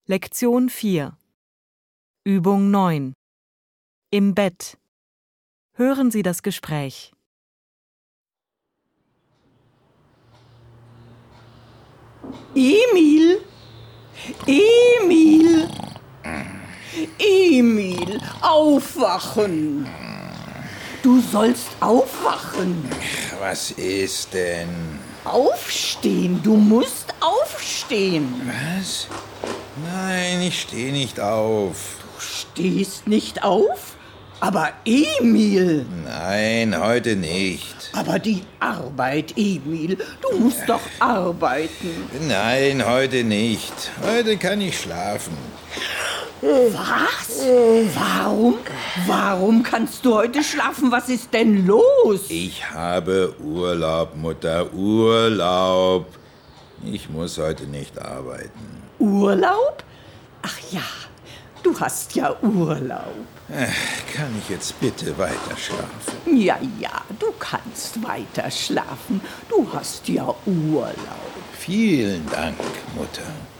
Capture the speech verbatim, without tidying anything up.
Lektion vier. Übung neun. Im Bett. Hören Sie das Gespräch. Emil! Emil! Emil, aufwachen! Du sollst aufwachen! Was ist denn? Aufstehen, du musst aufstehen! Was? Nein, ich stehe nicht auf. Du stehst nicht auf? Aber Emil! Nein, heute nicht. Aber die Arbeit, Emil, du musst doch arbeiten. Nein, heute nicht. Heute kann ich schlafen. Was? Warum? Warum kannst du heute schlafen? Was ist denn los? Ich habe Urlaub, Mutter, Urlaub. Ich muss heute nicht arbeiten. Urlaub? Ach ja, du hast ja Urlaub. Ach, kann ich jetzt bitte weiter schlafen? Ja, ja, du kannst weiter schlafen. Du hast ja Urlaub. Vielen Dank, Mutter.